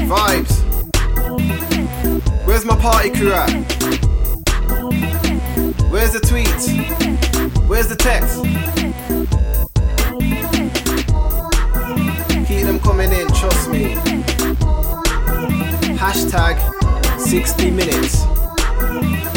Vibes. Where's my party crew at? Where's the tweets? Where's the text? Keep them coming in, trust me. Hashtag 60 minutes.